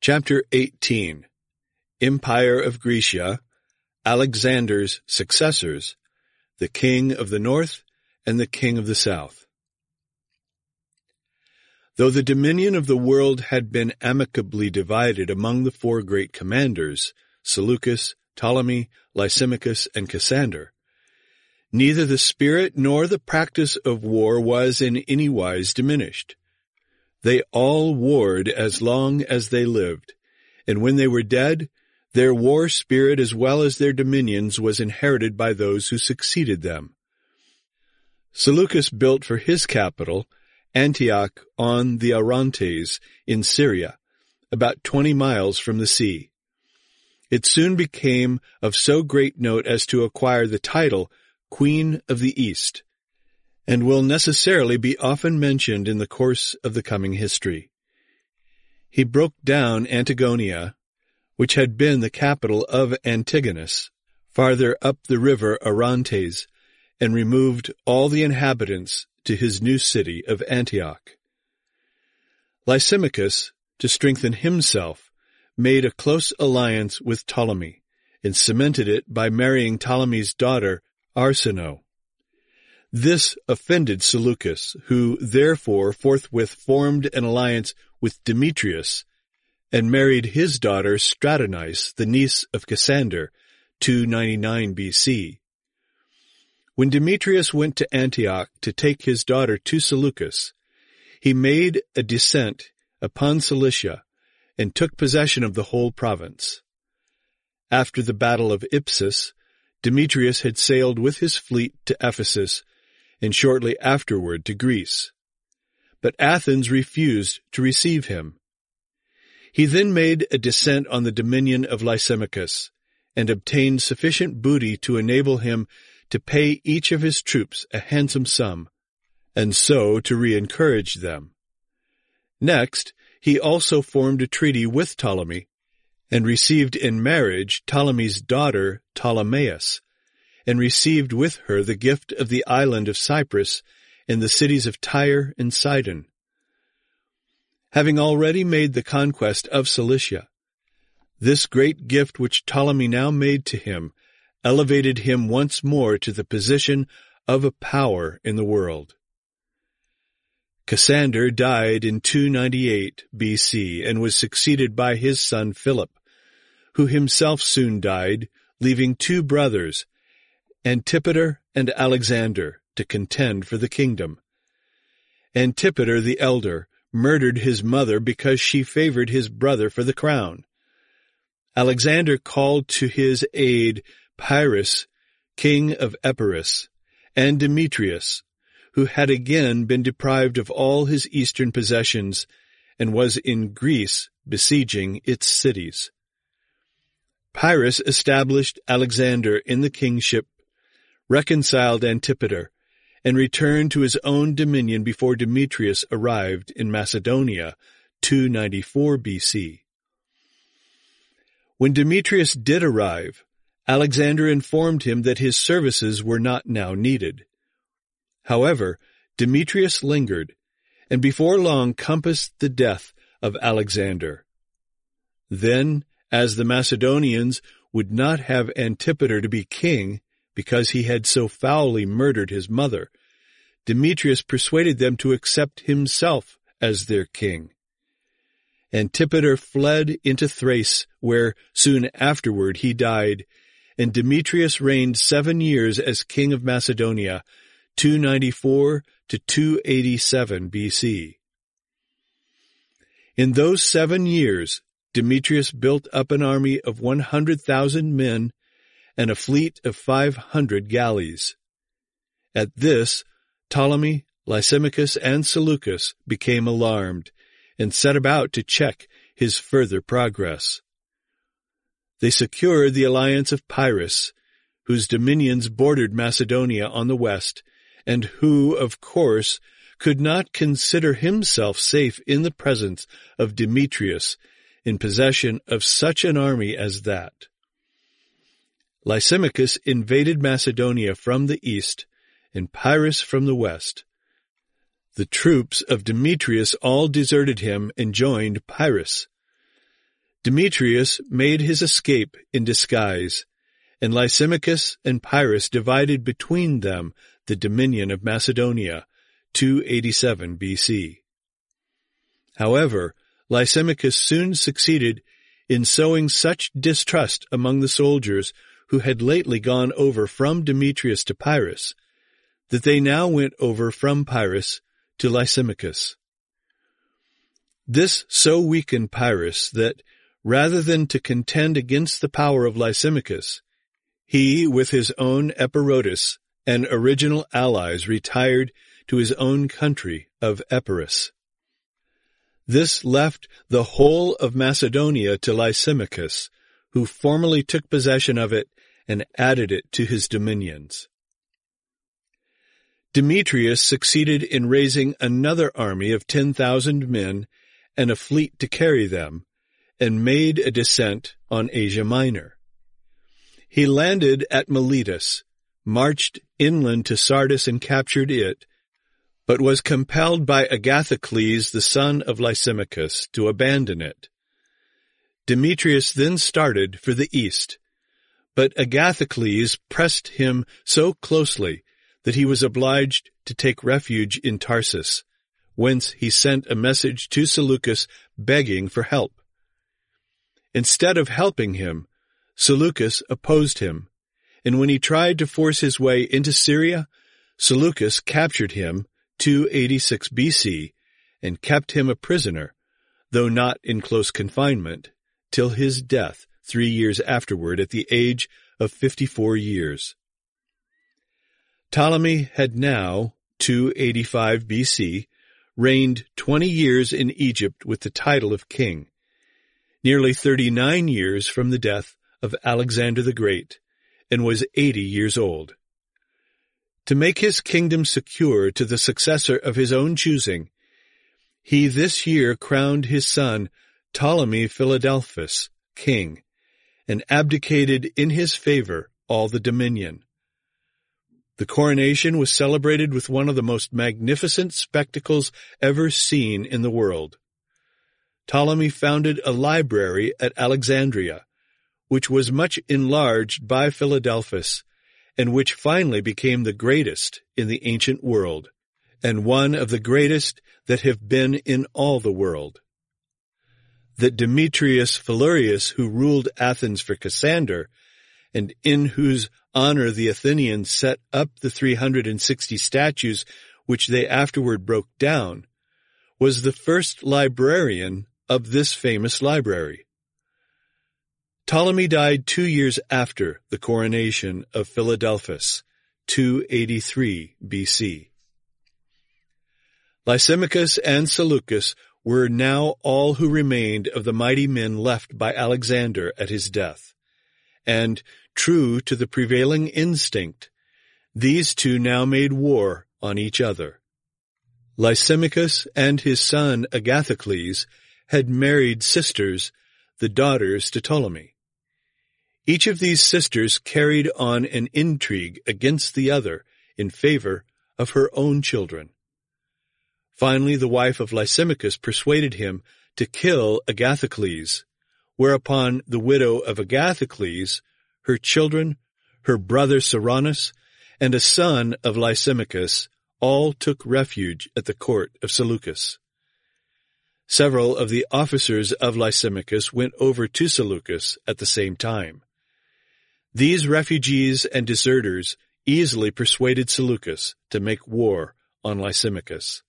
Chapter 18. Empire of Grecia, Alexander's successors, the king of the north and the king of the south. Though the dominion of the world had been amicably divided among the four great commanders, Seleucus, Ptolemy, Lysimachus, and Cassander, neither the spirit nor the practice of war was in any wise diminished. They all warred as long as they lived, and when they were dead, their war spirit as well as their dominions was inherited by those who succeeded them. Seleucus built for his capital Antioch on the Orontes in Syria, about 20 miles from the sea. It soon became of so great note as to acquire the title Queen of the East, and will necessarily be often mentioned in the course of the coming history. He broke down Antigonia, which had been the capital of Antigonus, farther up the river Orontes, and removed all the inhabitants to his new city of Antioch. Lysimachus, to strengthen himself, made a close alliance with Ptolemy, and cemented it by marrying Ptolemy's daughter Arsinoe. This offended Seleucus, who therefore forthwith formed an alliance with Demetrius, and married his daughter Stratonice, the niece of Cassander, 299 B.C. When Demetrius went to Antioch to take his daughter to Seleucus, he made a descent upon Cilicia and took possession of the whole province. After the battle of Ipsus, Demetrius had sailed with his fleet to Ephesus and shortly afterward to Greece. But Athens refused to receive him. He then made a descent on the dominion of Lysimachus and obtained sufficient booty to enable him to pay each of his troops a handsome sum, and so to re-encourage them. Next, he also formed a treaty with Ptolemy, and received in marriage Ptolemy's daughter Ptolemaeus, and received with her the gift of the island of Cyprus and the cities of Tyre and Sidon. Having already made the conquest of Cilicia, this great gift which Ptolemy now made to him elevated him once more to the position of a power in the world. Cassander died in 298 B.C. and was succeeded by his son Philip, who himself soon died, leaving two brothers, Antipater and Alexander, to contend for the kingdom. Antipater the elder murdered his mother because she favored his brother for the crown. Alexander called to his aid Pyrrhus, king of Epirus, and Demetrius, who had again been deprived of all his eastern possessions and was in Greece besieging its cities. Pyrrhus established Alexander in the kingship, reconciled Antipater, and returned to his own dominion before Demetrius arrived in Macedonia, 294 B.C. When Demetrius did arrive, Alexander informed him that his services were not now needed. However, Demetrius lingered, and before long compassed the death of Alexander. Then, as the Macedonians would not have Antipater to be king because he had so foully murdered his mother, Demetrius persuaded them to accept himself as their king. Antipater fled into Thrace, where soon afterward he died, and Demetrius reigned 7 years as king of Macedonia, 294 to 287 B.C. In those 7 years, Demetrius built up an army of 100,000 men and a fleet of 500 galleys. At this, Ptolemy, Lysimachus, and Seleucus became alarmed and set about to check his further progress. They secured the alliance of Pyrrhus, whose dominions bordered Macedonia on the west, and who, of course, could not consider himself safe in the presence of Demetrius in possession of such an army as that. Lysimachus invaded Macedonia from the east, and Pyrrhus from the west. The troops of Demetrius all deserted him and joined Pyrrhus. Demetrius made his escape in disguise, and Lysimachus and Pyrrhus divided between them the dominion of Macedonia, 287 BC. However, Lysimachus soon succeeded in sowing such distrust among the soldiers who had lately gone over from Demetrius to Pyrrhus, that they now went over from Pyrrhus to Lysimachus. This so weakened Pyrrhus that, rather than to contend against the power of Lysimachus, he, with his own Epirotus and original allies, retired to his own country of Epirus. This left the whole of Macedonia to Lysimachus, who formally took possession of it and added it to his dominions. Demetrius succeeded in raising another army of 10,000 men and a fleet to carry them, and made a descent on Asia Minor. He landed at Miletus, marched inland to Sardis and captured it, but was compelled by Agathocles, the son of Lysimachus, to abandon it. Demetrius then started for the east, but Agathocles pressed him so closely that he was obliged to take refuge in Tarsus, whence he sent a message to Seleucus begging for help. Instead of helping him, Seleucus opposed him, and when he tried to force his way into Syria, Seleucus captured him, 286 BC, and kept him a prisoner, though not in close confinement, till his death 3 years afterward at the age of 54 years. Ptolemy had now, 285 BC, reigned 20 years in Egypt with the title of king, nearly 39 years from the death of Alexander the Great, and was 80 years old. To make his kingdom secure to the successor of his own choosing, he this year crowned his son Ptolemy Philadelphus king, and abdicated in his favor all the dominion. The coronation was celebrated with one of the most magnificent spectacles ever seen in the world. Ptolemy founded a library at Alexandria, which was much enlarged by Philadelphus, and which finally became the greatest in the ancient world, and one of the greatest that have been in all the world. That Demetrius Phalereus, who ruled Athens for Cassander, and in whose honor the Athenians set up the 360 statues which they afterward broke down, was the first librarian of this famous library. Ptolemy died 2 years after the coronation of Philadelphus, 283 BC. Lysimachus and Seleucus were now all who remained of the mighty men left by Alexander at his death, and, true to the prevailing instinct, these two now made war on each other. Lysimachus and his son Agathocles had married sisters, the daughters to Ptolemy. Each of these sisters carried on an intrigue against the other in favor of her own children. Finally, the wife of Lysimachus persuaded him to kill Agathocles, whereupon the widow of Agathocles, her children, her brother Cyrannus, and a son of Lysimachus all took refuge at the court of Seleucus. Several of the officers of Lysimachus went over to Seleucus at the same time. These refugees and deserters easily persuaded Seleucus to make war on Lysimachus.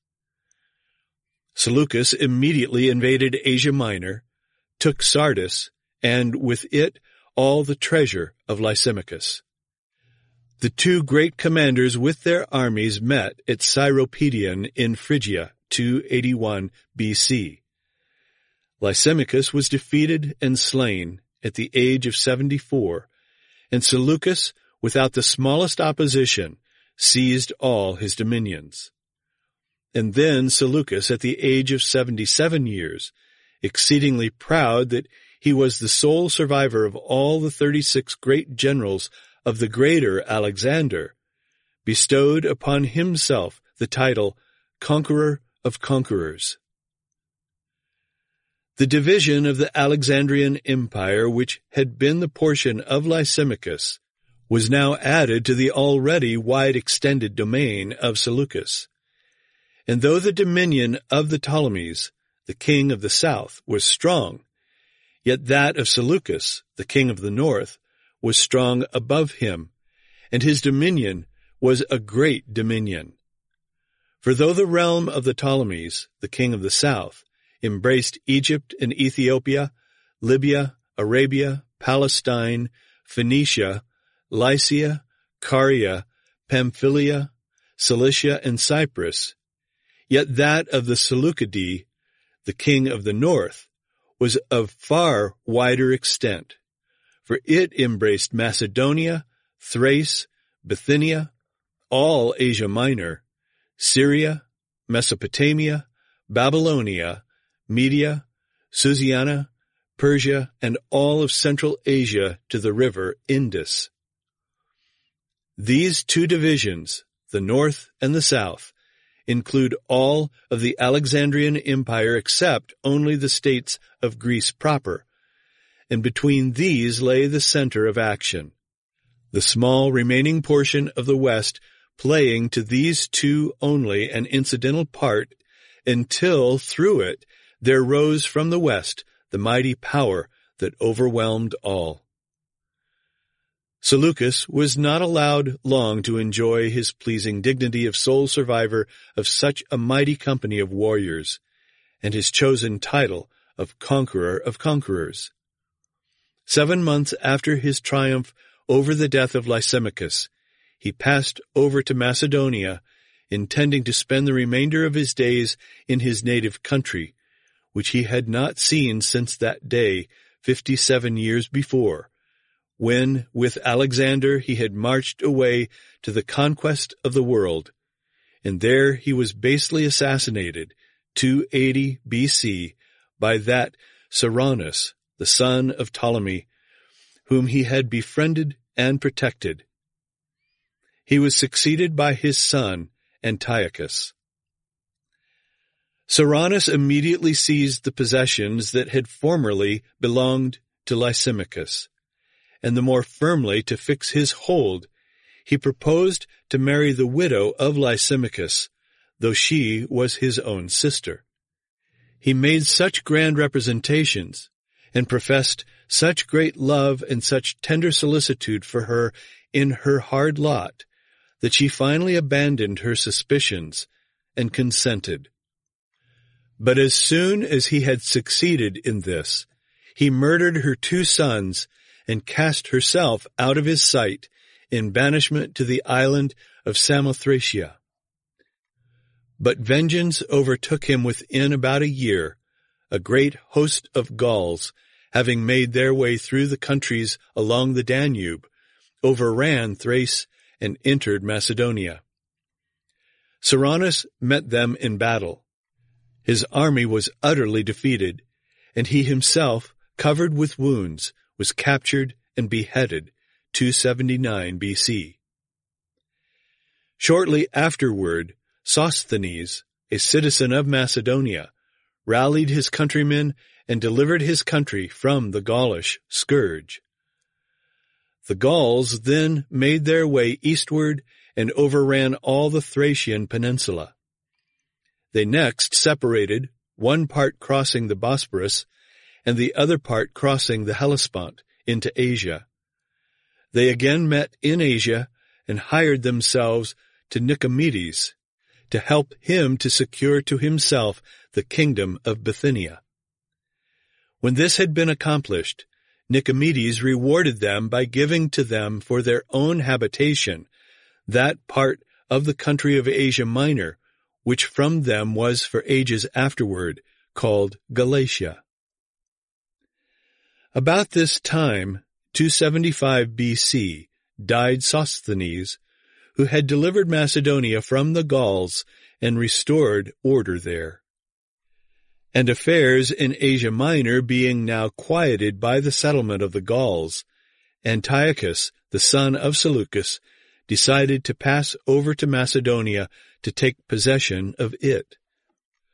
Seleucus immediately invaded Asia Minor, took Sardis, and with it all the treasure of Lysimachus. The two great commanders with their armies met at Syropedion in Phrygia, 281 BC. Lysimachus was defeated and slain at the age of 74, and Seleucus, without the smallest opposition, seized all his dominions. And then Seleucus, at the age of 77 years, exceedingly proud that he was the sole survivor of all the 36 great generals of the greater Alexander, bestowed upon himself the title Conqueror of Conquerors. The division of the Alexandrian Empire, which had been the portion of Lysimachus, was now added to the already wide-extended domain of Seleucus. And though the dominion of the Ptolemies, the king of the south, was strong, yet that of Seleucus, the king of the north, was strong above him, and his dominion was a great dominion. For though the realm of the Ptolemies, the king of the south, embraced Egypt and Ethiopia, Libya, Arabia, Palestine, Phoenicia, Lycia, Caria, Pamphylia, Cilicia, and Cyprus, yet that of the Seleucidae, the king of the north, was of far wider extent, for it embraced Macedonia, Thrace, Bithynia, all Asia Minor, Syria, Mesopotamia, Babylonia, Media, Susiana, Persia, and all of Central Asia to the river Indus. These two divisions, the north and the south, include all of the Alexandrian Empire except only the states of Greece proper, and between these lay the center of action, the small remaining portion of the west playing to these two only an incidental part until through it there rose from the west the mighty power that overwhelmed all. Seleucus was not allowed long to enjoy his pleasing dignity of sole survivor of such a mighty company of warriors, and his chosen title of conqueror of conquerors. 7 months after his triumph over the death of Lysimachus, he passed over to Macedonia, intending to spend the remainder of his days in his native country, which he had not seen since that day 57 years before, when, with Alexander, he had marched away to the conquest of the world, and there he was basely assassinated, 280 B.C., by that Cyrannus, the son of Ptolemy, whom he had befriended and protected. He was succeeded by his son, Antiochus. Cyrannus immediately seized the possessions that had formerly belonged to Lysimachus, and the more firmly to fix his hold, he proposed to marry the widow of Lysimachus, though she was his own sister. He made such grand representations, and professed such great love and such tender solicitude for her in her hard lot, that she finally abandoned her suspicions and consented. But as soon as he had succeeded in this, he murdered her 2 sons and cast herself out of his sight in banishment to the island of Samothracia. But vengeance overtook him within about a year, a great host of Gauls, having made their way through the countries along the Danube, overran Thrace and entered Macedonia. Cyrannus met them in battle. His army was utterly defeated, and he himself, covered with wounds, was captured and beheaded, 279 B.C. Shortly afterward, Sosthenes, a citizen of Macedonia, rallied his countrymen and delivered his country from the Gaulish scourge. The Gauls then made their way eastward and overran all the Thracian peninsula. They next separated, one part crossing the Bosporus and the other part crossing the Hellespont into Asia. They again met in Asia and hired themselves to Nicomedes to help him to secure to himself the kingdom of Bithynia. When this had been accomplished, Nicomedes rewarded them by giving to them for their own habitation that part of the country of Asia Minor, which from them was for ages afterward called Galatia. About this time, 275 B.C., died Sosthenes, who had delivered Macedonia from the Gauls and restored order there. And affairs in Asia Minor being now quieted by the settlement of the Gauls, Antiochus, the son of Seleucus, decided to pass over to Macedonia to take possession of it.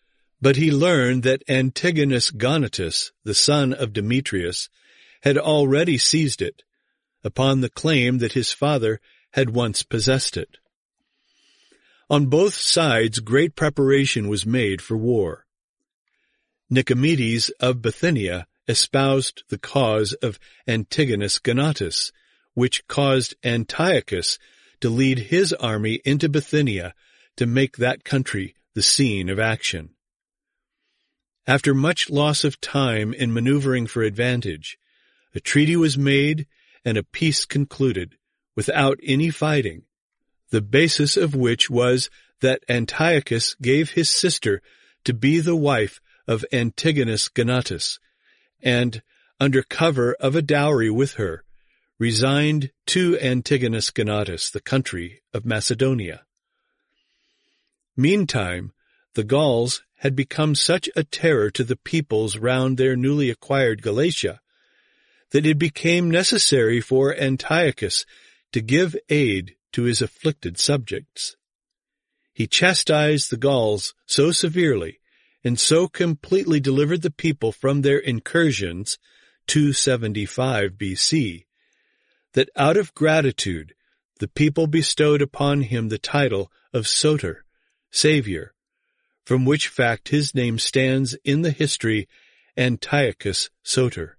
But he learned that Antigonus Gonatas, the son of Demetrius, had already seized it, upon the claim that his father had once possessed it. On both sides great preparation was made for war. Nicomedes of Bithynia espoused the cause of Antigonus Gonatas, which caused Antiochus to lead his army into Bithynia to make that country the scene of action. After much loss of time in maneuvering for advantage, a treaty was made and a peace concluded, without any fighting, the basis of which was that Antiochus gave his sister to be the wife of Antigonus Gonatas, and, under cover of a dowry with her, resigned to Antigonus Gonatas the country of Macedonia. Meantime, the Gauls had become such a terror to the peoples round their newly acquired Galatia that it became necessary for Antiochus to give aid to his afflicted subjects. He chastised the Gauls so severely and so completely delivered the people from their incursions, 275 BC, that out of gratitude the people bestowed upon him the title of Soter, Savior, from which fact his name stands in the history Antiochus Soter.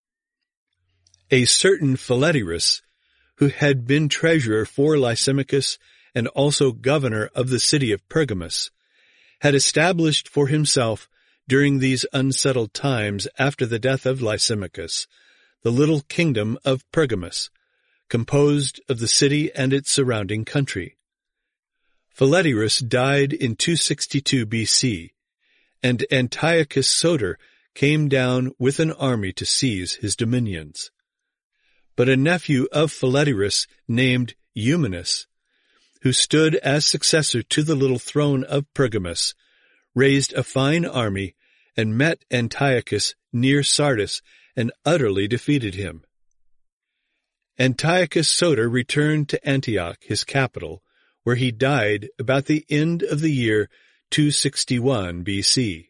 A certain Philetirus, who had been treasurer for Lysimachus and also governor of the city of Pergamus, had established for himself during these unsettled times after the death of Lysimachus the little kingdom of Pergamus, composed of the city and its surrounding country. Philetirus died in 262 BC, and Antiochus Soter came down with an army to seize his dominions. But a nephew of Philetirus named Eumenes, who stood as successor to the little throne of Pergamus, raised a fine army and met Antiochus near Sardis and utterly defeated him. Antiochus Soter returned to Antioch, his capital, where he died about the end of the year 261 BC.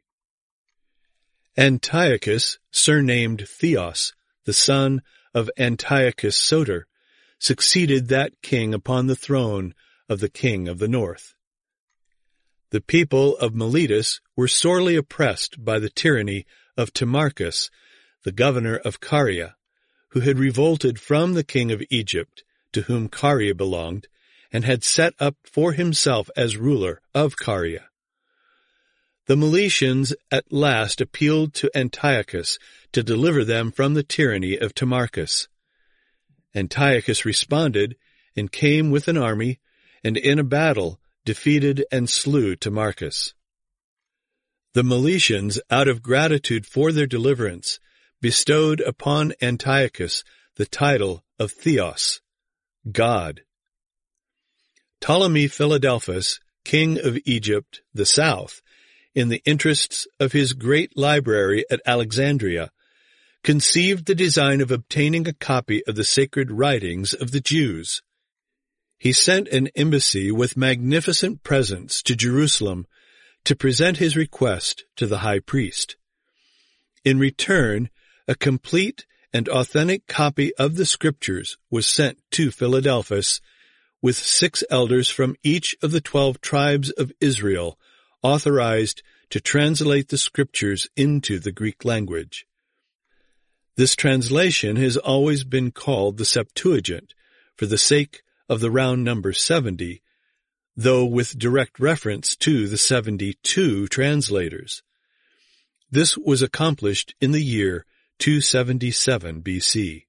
Antiochus, surnamed Theos, the son of Antiochus Soter, succeeded that king upon the throne of the king of the north. The people of Miletus were sorely oppressed by the tyranny of Timarchus, the governor of Caria, who had revolted from the king of Egypt, to whom Caria belonged, and had set up for himself as ruler of Caria. The Miletians at last appealed to Antiochus to deliver them from the tyranny of Timarchus. Antiochus responded and came with an army, and in a battle defeated and slew Timarchus. The Miletians, out of gratitude for their deliverance, bestowed upon Antiochus the title of Theos, God. Ptolemy Philadelphus, king of Egypt, the south, in the interests of his great library at Alexandria, conceived the design of obtaining a copy of the sacred writings of the Jews. He sent an embassy with magnificent presents to Jerusalem to present his request to the high priest. In return, a complete and authentic copy of the Scriptures was sent to Philadelphus, with 6 elders from each of the 12 tribes of Israel authorized to translate the Scriptures into the Greek language. This translation has always been called the Septuagint, for the sake of the round number 70, though with direct reference to the 72 translators. This was accomplished in the year 277 BC.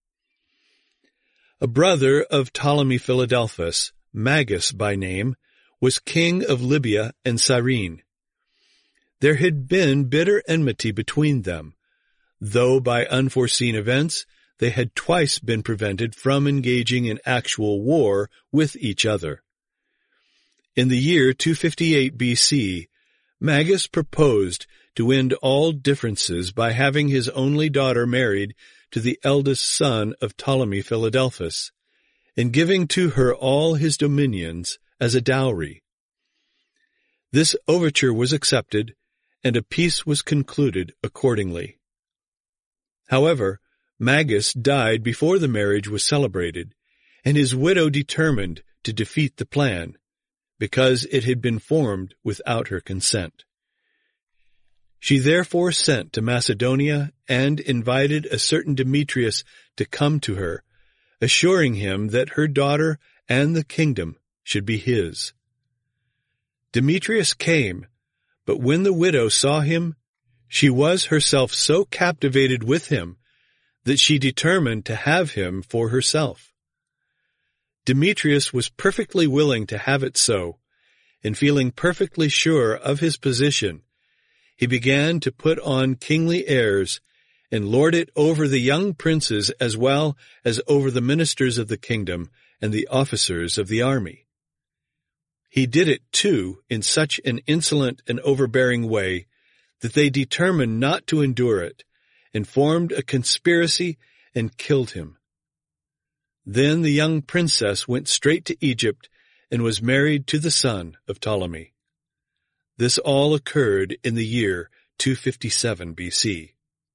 A brother of Ptolemy Philadelphus, Magus by name, was king of Libya and Cyrene. There had been bitter enmity between them, though by unforeseen events they had twice been prevented from engaging in actual war with each other. In the year 258 BC, Magus proposed to end all differences by having his only daughter married to the eldest son of Ptolemy Philadelphus, and giving to her all his dominions as a dowry. This overture was accepted, and a peace was concluded accordingly. However, Magas died before the marriage was celebrated, and his widow determined to defeat the plan, because it had been formed without her consent. She therefore sent to Macedonia and invited a certain Demetrius to come to her, assuring him that her daughter and the kingdom should be his. Demetrius came, but when the widow saw him, she was herself so captivated with him that she determined to have him for herself. Demetrius was perfectly willing to have it so, and feeling perfectly sure of his position, he began to put on kingly airs and lord it over the young princes as well as over the ministers of the kingdom and the officers of the army. He did it, too, in such an insolent and overbearing way that they determined not to endure it, and formed a conspiracy and killed him. Then the young princess went straight to Egypt and was married to the son of Ptolemy. This all occurred in the year 257 BC.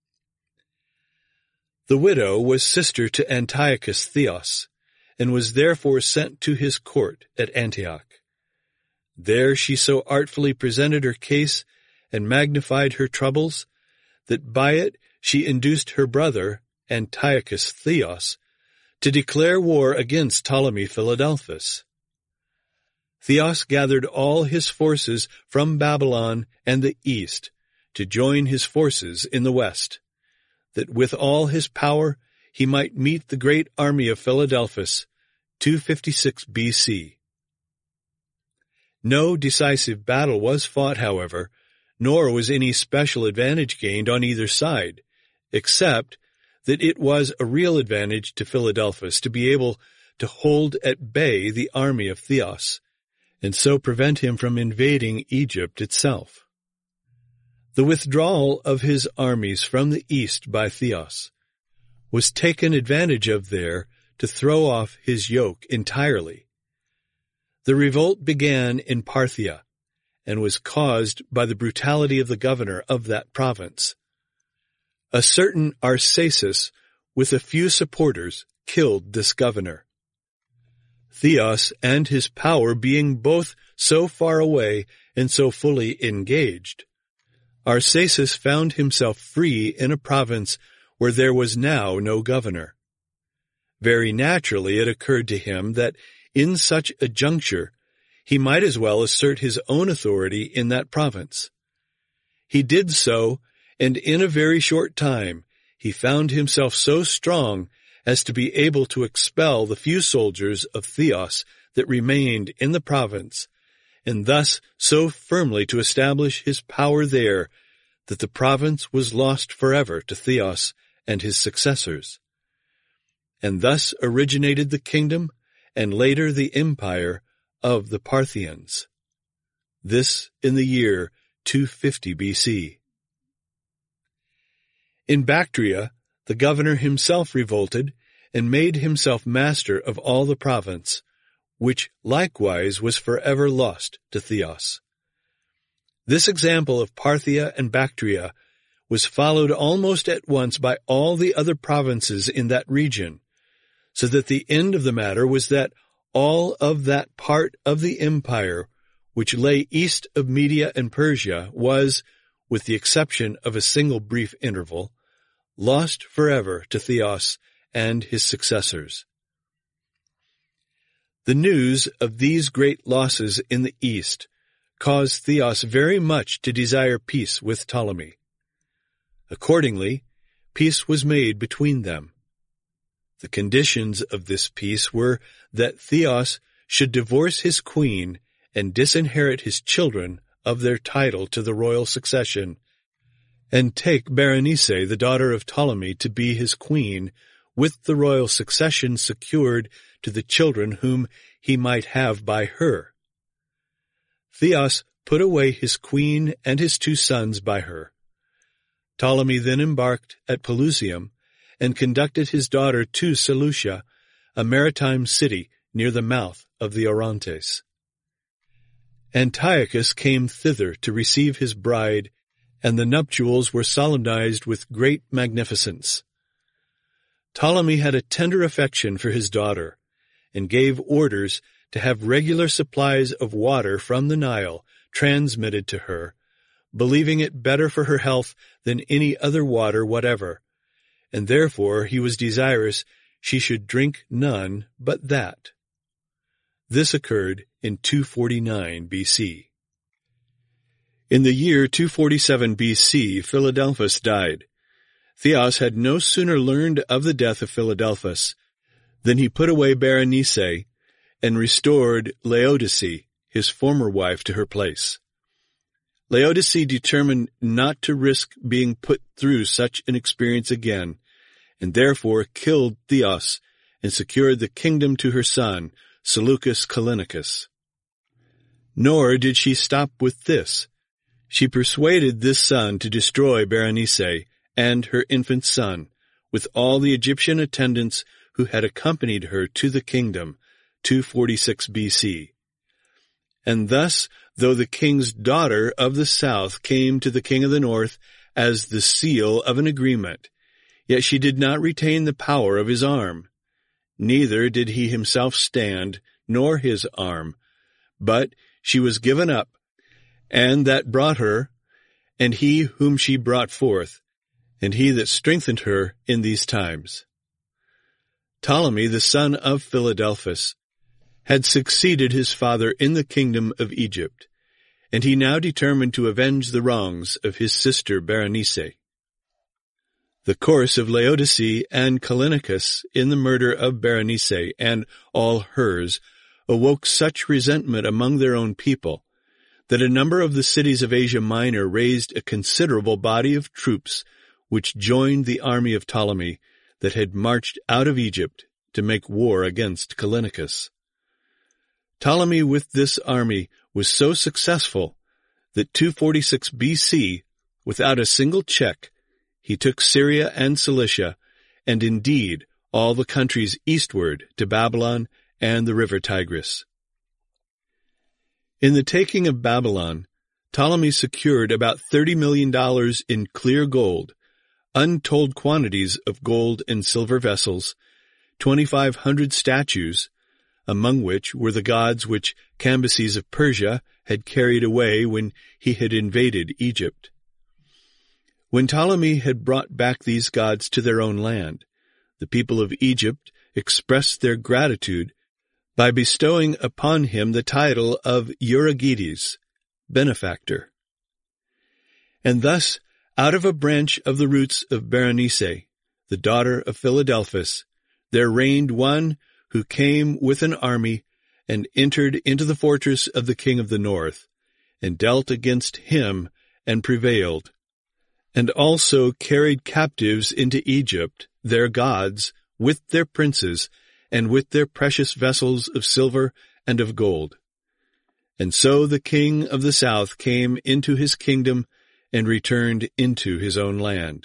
The widow was sister to Antiochus Theos, and was therefore sent to his court at Antioch. There she so artfully presented her case and magnified her troubles, that by it she induced her brother, Antiochus Theos, to declare war against Ptolemy Philadelphus. Theos gathered all his forces from Babylon and the east to join his forces in the west, that with all his power he might meet the great army of Philadelphus, 256 BC. No decisive battle was fought, however, nor was any special advantage gained on either side, except that it was a real advantage to Philadelphus to be able to hold at bay the army of Theos, and so prevent him from invading Egypt itself. The withdrawal of his armies from the east by Theos was taken advantage of there to throw off his yoke entirely. The revolt began in Parthia, and was caused by the brutality of the governor of that province. A certain Arsaces, with a few supporters, killed this governor. Theos and his power being both so far away and so fully engaged, Arsaces found himself free in a province where there was now no governor. Very naturally it occurred to him that in such a juncture he might as well assert his own authority in that province. He did so, and in a very short time he found himself so strong as to be able to expel the few soldiers of Theos that remained in the province, and thus so firmly to establish his power there that the province was lost forever to Theos and his successors. And thus originated the kingdom, and later the empire, of the Parthians. This in the year 250 BC. In Bactria, the governor himself revolted, and made himself master of all the province, which likewise was forever lost to Theos. This example of Parthia and Bactria was followed almost at once by all the other provinces in that region, so that the end of the matter was that all of that part of the empire which lay east of Media and Persia was, with the exception of a single brief interval, lost forever to Theos and his successors. The news of these great losses in the east caused Theos very much to desire peace with Ptolemy. Accordingly, peace was made between them. The conditions of this peace were that Theos should divorce his queen and disinherit his children of their title to the royal succession, and take Berenice, the daughter of Ptolemy, to be his queen, with the royal succession secured to the children whom he might have by her. Theos put away his queen and his 2 sons by her. Ptolemy then embarked at Pelusium, and conducted his daughter to Seleucia, a maritime city near the mouth of the Orontes. Antiochus came thither to receive his bride, and the nuptials were solemnized with great magnificence. Ptolemy had a tender affection for his daughter, and gave orders to have regular supplies of water from the Nile transmitted to her, believing it better for her health than any other water whatever, and therefore he was desirous she should drink none but that. This occurred in 249 B.C. In the year 247 B.C., Philadelphus died. Theos had no sooner learned of the death of Philadelphus than he put away Berenice and restored Laodice, his former wife, to her place. Laodice determined not to risk being put through such an experience again, and therefore killed Theos and secured the kingdom to her son, Seleucus Callinicus. Nor did she stop with this. She persuaded this son to destroy Berenice and her infant son, with all the Egyptian attendants who had accompanied her to the kingdom, 246 B.C. And thus, though the king's daughter of the south came to the king of the north as the seal of an agreement, yet she did not retain the power of his arm. Neither did he himself stand, nor his arm, but she was given up, and that brought her, and he whom she brought forth, and he that strengthened her in these times. Ptolemy, the son of Philadelphus, had succeeded his father in the kingdom of Egypt, and he now determined to avenge the wrongs of his sister Berenice. The course of Laodice and Callinicus in the murder of Berenice and all hers awoke such resentment among their own people that a number of the cities of Asia Minor raised a considerable body of troops which joined the army of Ptolemy that had marched out of Egypt to make war against Callinicus. Ptolemy with this army was so successful that 246 B.C., without a single check, he took Syria and Cilicia, and indeed all the countries eastward to Babylon and the river Tigris. In the taking of Babylon, Ptolemy secured about $30 million in clear gold, untold quantities of gold and silver vessels, 2,500 statues, among which were the gods which Cambyses of Persia had carried away when he had invaded Egypt. When Ptolemy had brought back these gods to their own land, the people of Egypt expressed their gratitude by bestowing upon him the title of Euergetes, benefactor. And thus, out of a branch of the roots of Berenice, the daughter of Philadelphus, there reigned one who came with an army and entered into the fortress of the king of the north, and dealt against him and prevailed, and also carried captives into Egypt their gods with their princes and with their precious vessels of silver and of gold. And so the king of the south came into his kingdom and returned into his own land.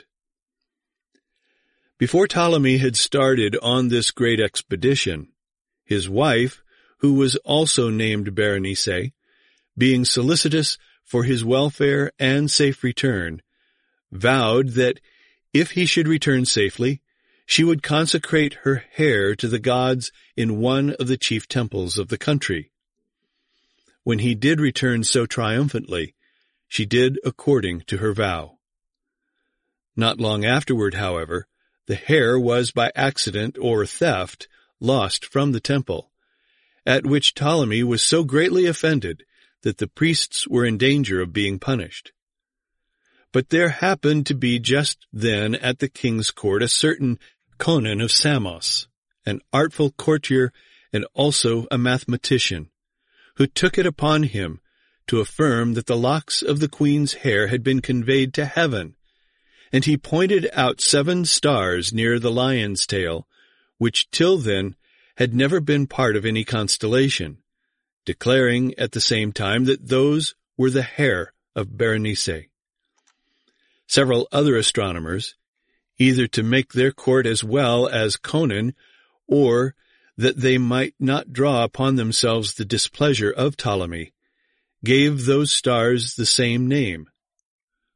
Before Ptolemy had started on this great expedition, his wife, who was also named Berenice, being solicitous for his welfare and safe return, vowed that if he should return safely, she would consecrate her hair to the gods in one of the chief temples of the country. When he did return so triumphantly, she did according to her vow. Not long afterward, however, the hair was by accident or theft lost from the temple, at which Ptolemy was so greatly offended that the priests were in danger of being punished. But there happened to be just then at the king's court a certain Conon of Samos, an artful courtier and also a mathematician, who took it upon him to affirm that the locks of the queen's hair had been conveyed to heaven, and he pointed out 7 stars near the lion's tail, which till then had never been part of any constellation, declaring at the same time that those were the hair of Berenice. Several other astronomers, either to make their court as well as Conon, or that they might not draw upon themselves the displeasure of Ptolemy, gave those stars the same name.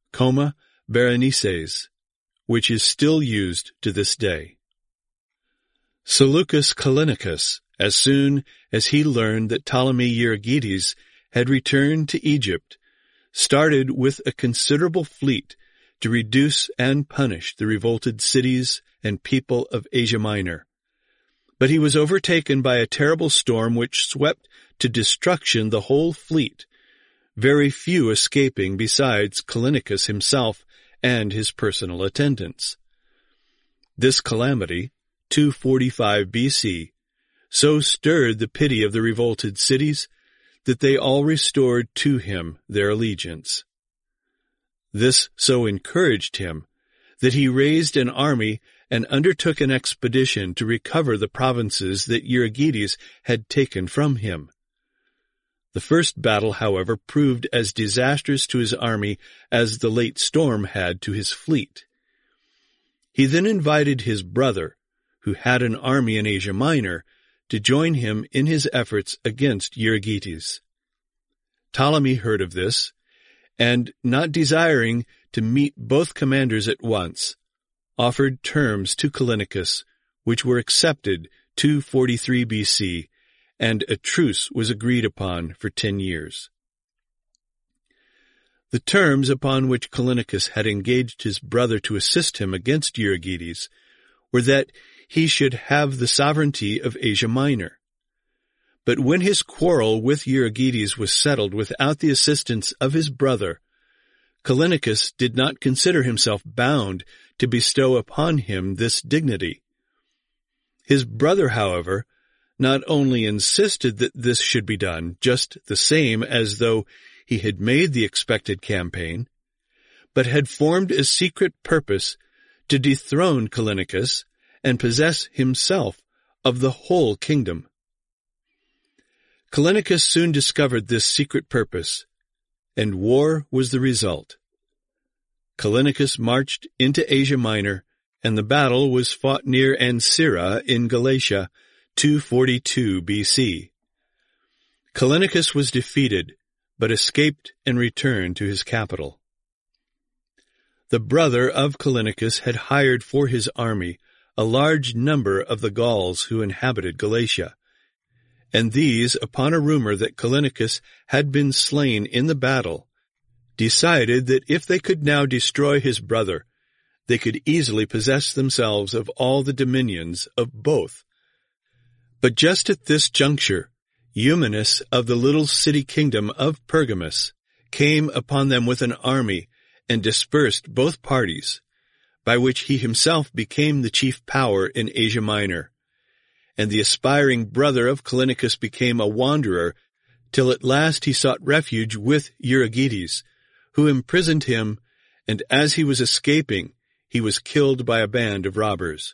Coma Berenices, which is still used to this day. Seleucus Callinicus, as soon as he learned that Ptolemy Euergetes had returned to Egypt, started with a considerable fleet to reduce and punish the revolted cities and people of Asia Minor. But he was overtaken by a terrible storm which swept to destruction the whole fleet, very few escaping besides Callinicus himself and his personal attendants. This calamity, 245 B.C., so stirred the pity of the revolted cities that they all restored to him their allegiance. This so encouraged him that he raised an army and undertook an expedition to recover the provinces that Euergetes had taken from him. The first battle, however, proved as disastrous to his army as the late storm had to his fleet. He then invited his brother, who had an army in Asia Minor, to join him in his efforts against Euergetes. Ptolemy heard of this, and, not desiring to meet both commanders at once, offered terms to Callinicus, which were accepted 243 B.C., and a truce was agreed upon for 10 years. The terms upon which Callinicus had engaged his brother to assist him against Euergetes were that he should have the sovereignty of Asia Minor. But when his quarrel with Euergetes was settled without the assistance of his brother, Callinicus did not consider himself bound to bestow upon him this dignity. His brother, however, not only insisted that this should be done just the same as though he had made the expected campaign, but had formed a secret purpose to dethrone Callinicus and possess himself of the whole kingdom. Callinicus soon discovered this secret purpose, and war was the result. Callinicus marched into Asia Minor, and the battle was fought near Ancyra in Galatia, 242 B.C. Callinicus was defeated, but escaped and returned to his capital. The brother of Callinicus had hired for his army a large number of the Gauls who inhabited Galatia, and these, upon a rumor that Callinicus had been slain in the battle, decided that if they could now destroy his brother, they could easily possess themselves of all the dominions of both. But just at this juncture, Eumenes of the little city kingdom of Pergamus came upon them with an army and dispersed both parties, by which he himself became the chief power in Asia Minor, and the aspiring brother of Callinicus became a wanderer, till at last he sought refuge with Euergetes, who imprisoned him, and as he was escaping, he was killed by a band of robbers.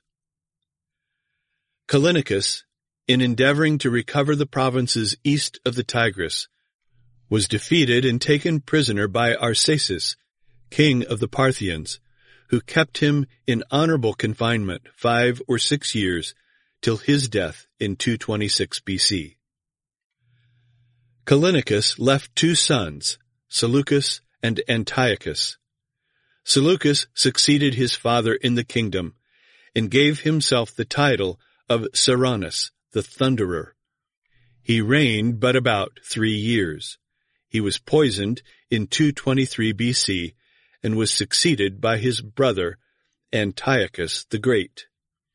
Callinicus, in endeavoring to recover the provinces east of the Tigris, was defeated and taken prisoner by Arsaces, king of the Parthians, who kept him in honorable confinement 5 or 6 years, till his death in 226 B.C. Callinicus left 2 sons, Seleucus and Antiochus. Seleucus succeeded his father in the kingdom, and gave himself the title of Ceraunus, the Thunderer. He reigned but about 3 years. He was poisoned in 223 B.C., and was succeeded by his brother Antiochus the Great.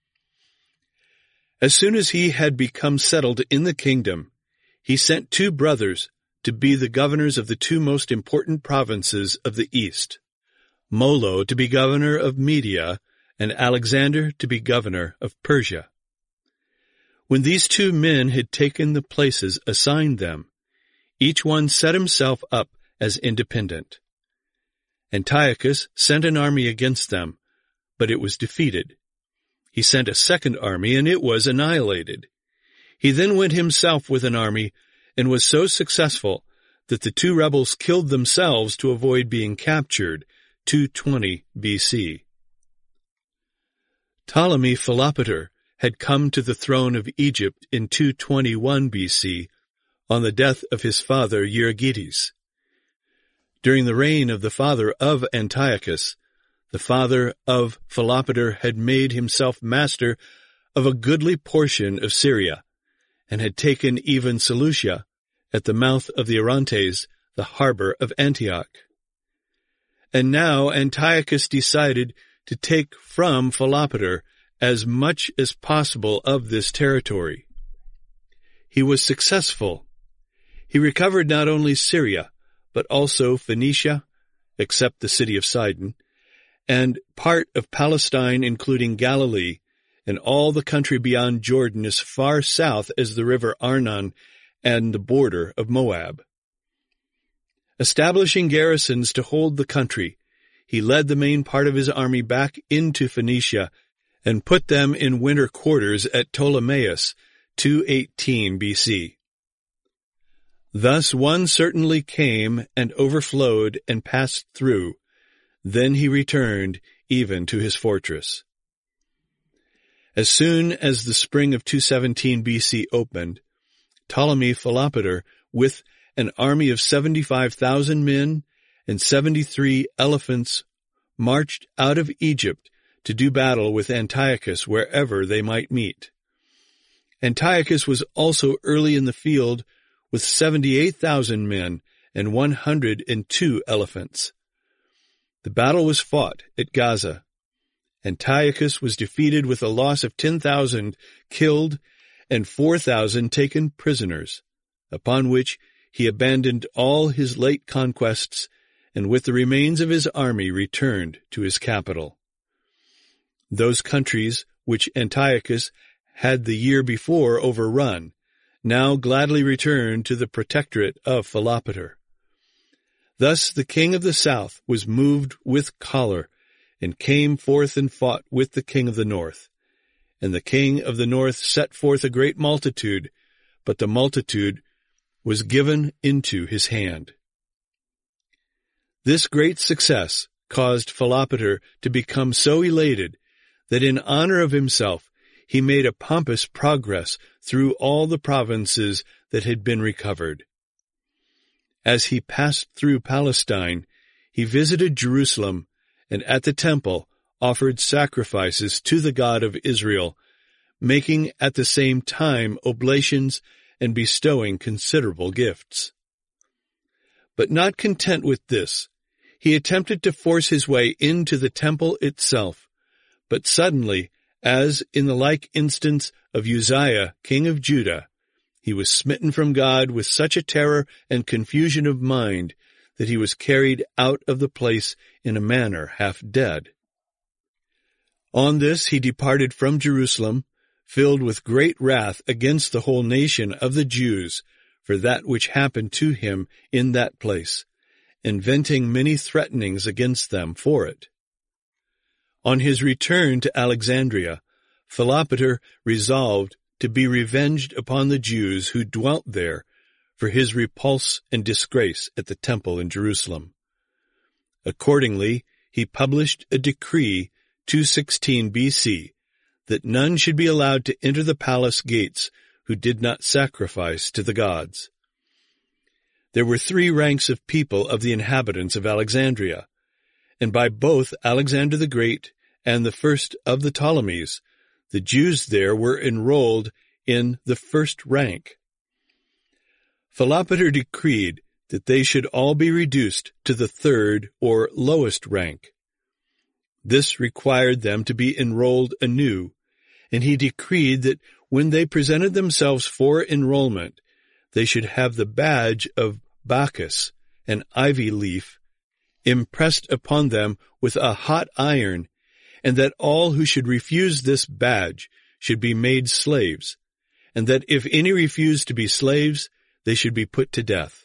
As soon as he had become settled in the kingdom, he sent 2 brothers to be the governors of the 2 most important provinces of the east, Molo to be governor of Media, and Alexander to be governor of Persia. When these 2 men had taken the places assigned them, each one set himself up as independent. Antiochus sent an army against them, but it was defeated. He sent a second army, and it was annihilated. He then went himself with an army, and was so successful that the 2 rebels killed themselves to avoid being captured, 220 B.C. Ptolemy Philopater had come to the throne of Egypt in 221 B.C. on the death of his father Euergetes. During the reign of the father of Antiochus, the father of Philopater had made himself master of a goodly portion of Syria, and had taken even Seleucia, at the mouth of the Orontes, the harbor of Antioch. And now Antiochus decided to take from Philopater as much as possible of this territory. He was successful. He recovered not only Syria, but also Phoenicia, except the city of Sidon, and part of Palestine, including Galilee, and all the country beyond Jordan as far south as the river Arnon and the border of Moab. Establishing garrisons to hold the country, he led the main part of his army back into Phoenicia and put them in winter quarters at Ptolemais, 218 BC. Thus one certainly came and overflowed and passed through. Then he returned even to his fortress. As soon as the spring of 217 BC opened, Ptolemy Philopater, with an army of 75,000 men and 73 elephants, marched out of Egypt to do battle with Antiochus wherever they might meet. Antiochus was also early in the field with 78,000 men and 102 elephants. The battle was fought at Gaza. Antiochus was defeated with a loss of 10,000 killed and 4,000 taken prisoners, upon which he abandoned all his late conquests and with the remains of his army returned to his capital. Those countries which Antiochus had the year before overrun now gladly returned to the protectorate of Philopater. Thus the king of the south was moved with choler and came forth and fought with the king of the north. And the king of the north set forth a great multitude, but the multitude was given into his hand. This great success caused Philopater to become so elated that in honor of himself he made a pompous progress through all the provinces that had been recovered. As he passed through Palestine, he visited Jerusalem, and at the temple offered sacrifices to the God of Israel, making at the same time oblations and bestowing considerable gifts. But not content with this, he attempted to force his way into the temple itself, but suddenly, as in the like instance of Uzziah, king of Judah, he was smitten from God with such a terror and confusion of mind that he was carried out of the place in a manner half dead. On this he departed from Jerusalem, filled with great wrath against the whole nation of the Jews for that which happened to him in that place, inventing many threatenings against them for it. On his return to Alexandria, Philopater resolved to be revenged upon the Jews who dwelt there for his repulse and disgrace at the temple in Jerusalem. Accordingly, he published a decree 216 BC that none should be allowed to enter the palace gates who did not sacrifice to the gods. There were 3 ranks of people of the inhabitants of Alexandria, and by both Alexander the Great and the first of the Ptolemies, the Jews there were enrolled in the first rank. Philopater decreed that they should all be reduced to the 3rd or lowest rank. This required them to be enrolled anew, and he decreed that when they presented themselves for enrollment, they should have the badge of Bacchus, an ivy leaf, impressed upon them with a hot iron, and that all who should refuse this badge should be made slaves, and that if any refused to be slaves, they should be put to death.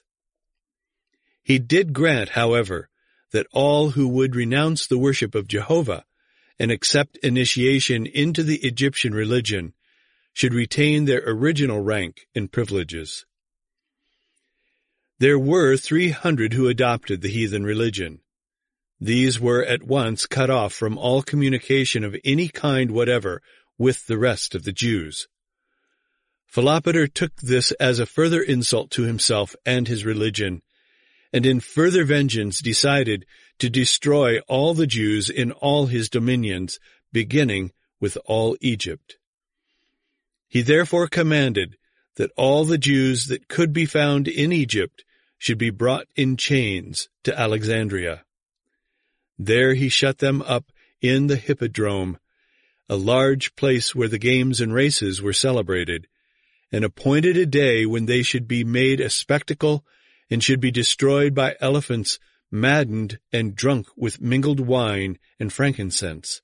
He did grant, however, that all who would renounce the worship of Jehovah and accept initiation into the Egyptian religion should retain their original rank and privileges. There were 300 who adopted the heathen religion. These were at once cut off from all communication of any kind whatever with the rest of the Jews. Philopater took this as a further insult to himself and his religion, and in further vengeance decided to destroy all the Jews in all his dominions, beginning with all Egypt. He therefore commanded that all the Jews that could be found in Egypt should be brought in chains to Alexandria. There he shut them up in the Hippodrome, a large place where the games and races were celebrated, and appointed a day when they should be made a spectacle and should be destroyed by elephants maddened and drunk with mingled wine and frankincense.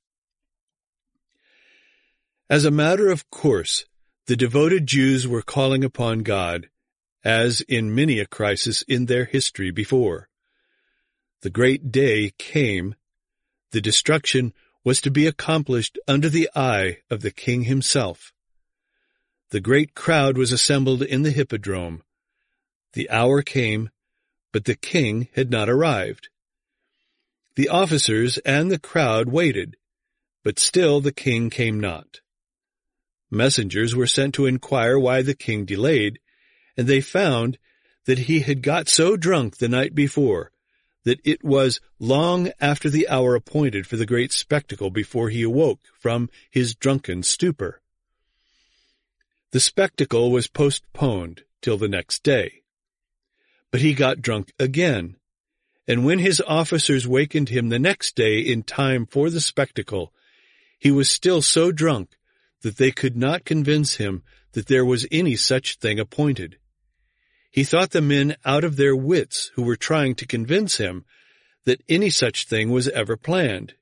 As a matter of course, the devoted Jews were calling upon God, as in many a crisis in their history before. The great day came. The destruction was to be accomplished under the eye of the king himself. The great crowd was assembled in the Hippodrome. The hour came, but the king had not arrived. The officers and the crowd waited, but still the king came not. Messengers were sent to inquire why the king delayed, and they found that he had got so drunk the night before that it was long after the hour appointed for the great spectacle before he awoke from his drunken stupor. The spectacle was postponed till the next day. But he got drunk again, and when his officers wakened him the next day in time for the spectacle, he was still so drunk that they could not convince him that there was any such thing appointed. He thought the men out of their wits who were trying to convince him that any such thing was ever planned.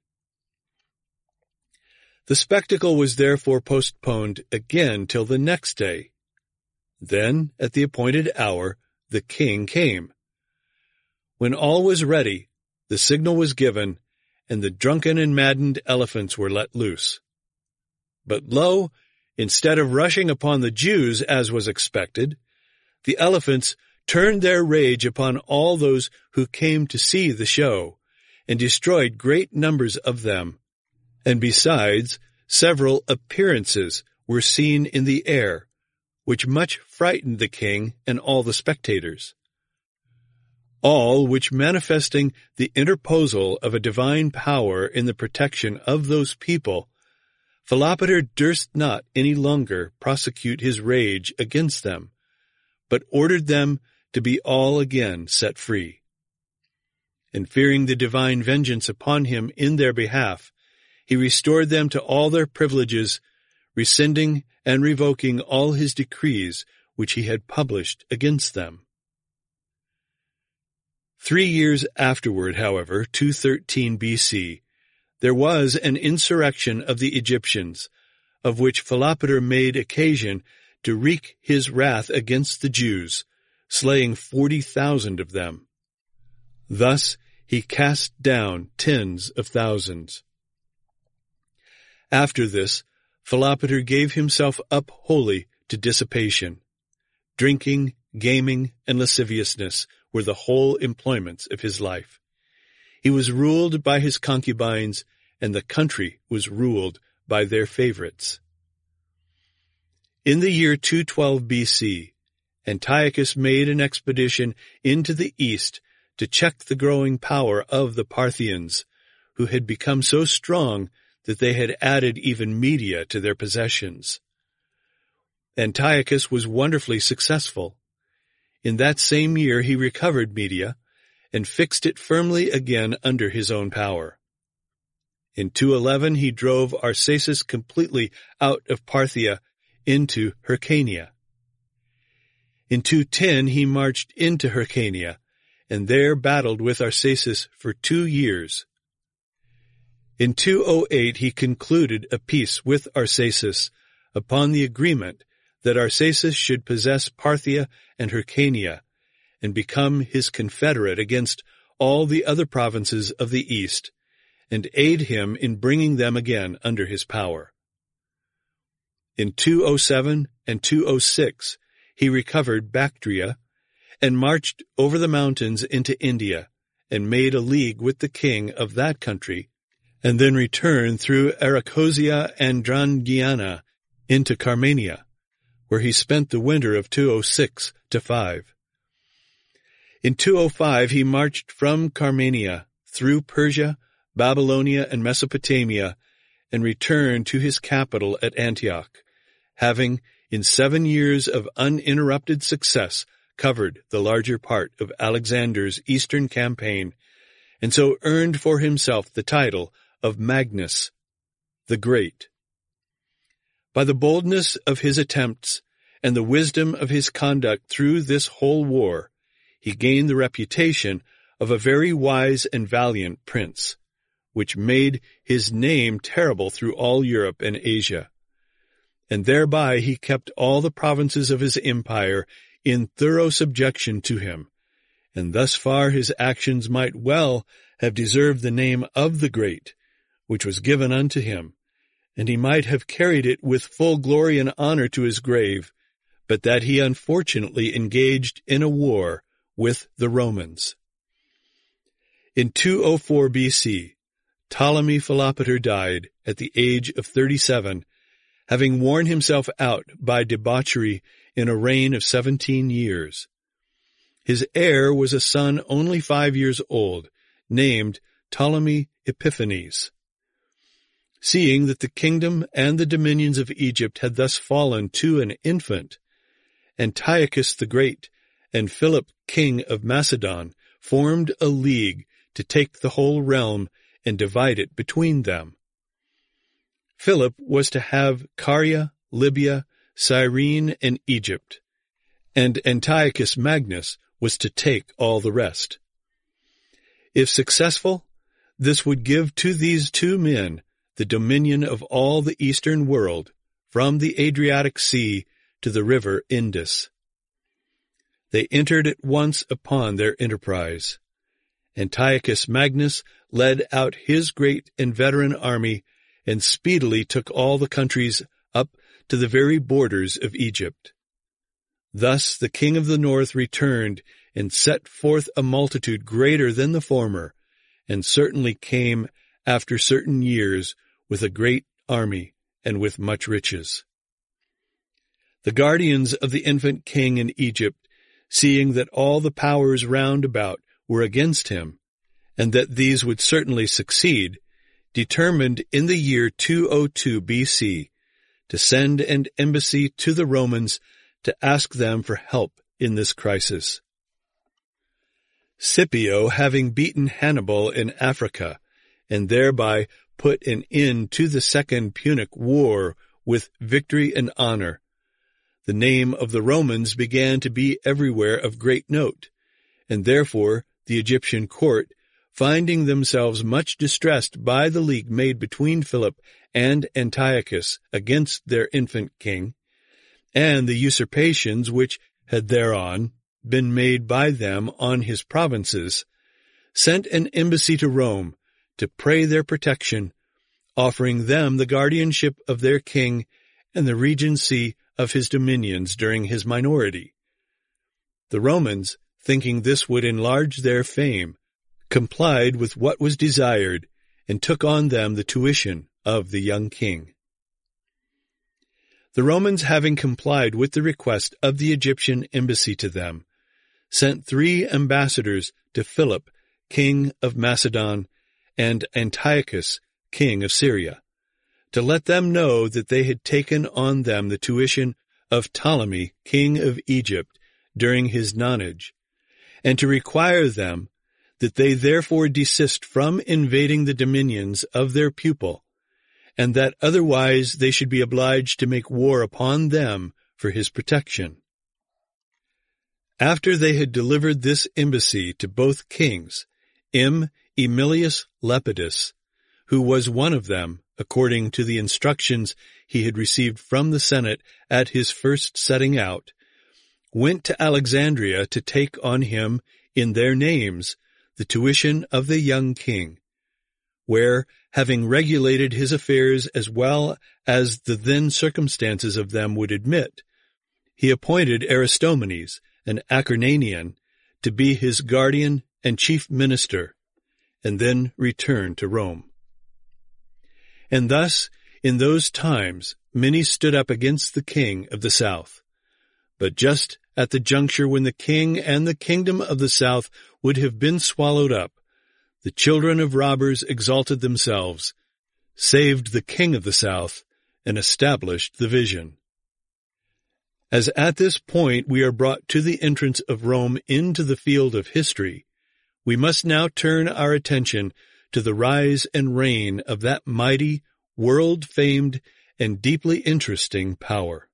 The spectacle was therefore postponed again till the next day. Then, at the appointed hour, the king came. When all was ready, the signal was given, and the drunken and maddened elephants were let loose. But lo, instead of rushing upon the Jews as was expected, the elephants turned their rage upon all those who came to see the show, and destroyed great numbers of them. And besides, several appearances were seen in the air, which much frightened the king and all the spectators. All which manifesting the interposal of a divine power in the protection of those people, Philopater durst not any longer prosecute his rage against them, but ordered them to be all again set free. And fearing the divine vengeance upon him in their behalf, he restored them to all their privileges, rescinding and revoking all his decrees which he had published against them. 3 years afterward, however, 213 BC, there was an insurrection of the Egyptians, of which Philopater made occasion to wreak his wrath against the Jews, slaying 40,000 of them. Thus he cast down tens of thousands. After this, Philopater gave himself up wholly to dissipation. Drinking, gaming, and lasciviousness were the whole employments of his life. He was ruled by his concubines, and the country was ruled by their favorites. In the year 212 BC, Antiochus made an expedition into the east to check the growing power of the Parthians, who had become so strong that they had added even Media to their possessions. Antiochus was wonderfully successful. In that same year he recovered Media and fixed it firmly again under his own power. In 211 he drove Arsaces completely out of Parthia into Hyrcania. In 210 he marched into Hyrcania, and there battled with Arsaces for 2 years. In 208 he concluded a peace with Arsaces upon the agreement that Arsaces should possess Parthia and Hyrcania, and become his confederate against all the other provinces of the east, and aid him in bringing them again under his power. In 207 and 206 he recovered Bactria, and marched over the mountains into India, and made a league with the king of that country, and then returned through Arachosia and Drangiana into Carmania, where he spent the winter of 206 to 5. In 205 he marched from Carmania through Persia, Babylonia, and Mesopotamia, and returned to his capital at Antioch, having, in 7 years of uninterrupted success, covered the larger part of Alexander's eastern campaign, and so earned for himself the title of Magnus the Great. By the boldness of his attempts and the wisdom of his conduct through this whole war, he gained the reputation of a very wise and valiant prince, which made his name terrible through all Europe and Asia. And thereby he kept all the provinces of his empire in thorough subjection to him, and thus far his actions might well have deserved the name of the Great, which was given unto him, and he might have carried it with full glory and honor to his grave, but that he unfortunately engaged in a war with the Romans. In 204 B.C., Ptolemy Philopater died at the age of 37, having worn himself out by debauchery in a reign of 17 years. His heir was a son only 5 years old, named Ptolemy Epiphanes. Seeing that the kingdom and the dominions of Egypt had thus fallen to an infant, Antiochus the Great and Philip king of Macedon formed a league to take the whole realm and divide it between them. Philip was to have Caria, Libya, Cyrene, and Egypt, and Antiochus Magnus was to take all the rest. If successful, this would give to these 2 men the dominion of all the eastern world, from the Adriatic Sea to the river Indus. They entered at once upon their enterprise. Antiochus Magnus led out his great and veteran army and speedily took all the countries up to the very borders of Egypt. Thus the king of the north returned and set forth a multitude greater than the former, and certainly came after certain years with a great army and with much riches. The guardians of the infant king in Egypt, seeing that all the powers round about were against him, and that these would certainly succeed, determined in the year 202 B.C. to send an embassy to the Romans to ask them for help in this crisis. Scipio, having beaten Hannibal in Africa, and thereby put an end to the Second Punic War with victory and honor, the name of the Romans began to be everywhere of great note, and therefore the Egyptian court, finding themselves much distressed by the league made between Philip and Antiochus against their infant king, and the usurpations which had thereon been made by them on his provinces, sent an embassy to Rome to pray their protection, offering them the guardianship of their king and the regency of his dominions during his minority. The Romans, thinking this would enlarge their fame, complied with what was desired and took on them the tuition of the young king. The Romans, having complied with the request of the Egyptian embassy to them, sent 3 ambassadors to Philip, king of Macedon, and Antiochus, king of Syria, to let them know that they had taken on them the tuition of Ptolemy, king of Egypt, during his nonage, and to require them that they therefore desist from invading the dominions of their pupil, and that otherwise they should be obliged to make war upon them for his protection. After they had delivered this embassy to both kings, Emilius Lepidus, who was one of them, according to the instructions he had received from the Senate at his first setting out, went to Alexandria to take on him, in their names, the tuition of the young king, where, having regulated his affairs as well as the then circumstances of them would admit, he appointed Aristomenes, an Acarnanian, to be his guardian and chief minister, and then returned to Rome. And thus, in those times, many stood up against the king of the south. But just at the juncture when the king and the kingdom of the south would have been swallowed up, the children of robbers exalted themselves, saved the king of the south, and established the vision. As at this point we are brought to the entrance of Rome into the field of history, we must now turn our attention to the rise and reign of that mighty, world-famed, and deeply interesting power.